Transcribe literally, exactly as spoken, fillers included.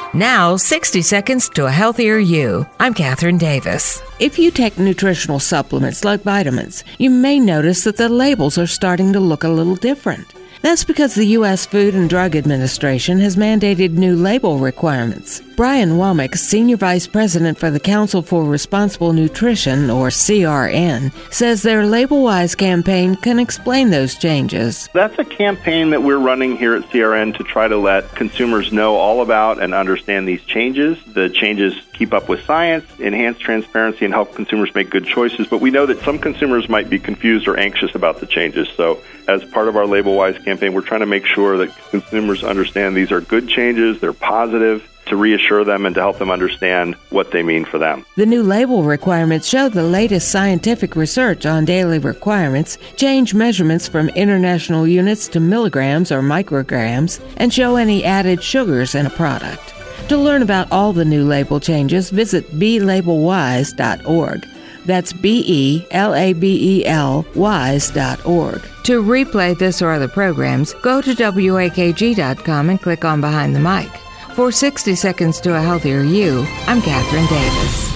Now, sixty seconds to a healthier you. I'm Catherine Davis. If you take nutritional supplements like vitamins, you may notice that the labels are starting to look a little different. That's because the U S Food and Drug Administration has mandated new label requirements. Brian Womack, Senior Vice President for the Council for Responsible Nutrition, or C R N, says their LabelWise campaign can explain those changes. That's a campaign that we're running here at C R N to try to let consumers know all about and understand these changes. The changes keep up with science, enhance transparency, and help consumers make good choices. But we know that some consumers might be confused or anxious about the changes. So as part of our LabelWise campaign, we're trying to make sure that consumers understand these are good changes, they're positive, to reassure them and to help them understand what they mean for them. The new label requirements show the latest scientific research on daily requirements, change measurements from international units to milligrams or micrograms, and show any added sugars in a product. To learn about all the new label changes, visit be label wise dot org. That's B E L A B E L wise dot org. To replay this or other programs, go to W A K G dot com and click on Behind the Mic. For sixty seconds to a Healthier You, I'm Catherine Davis.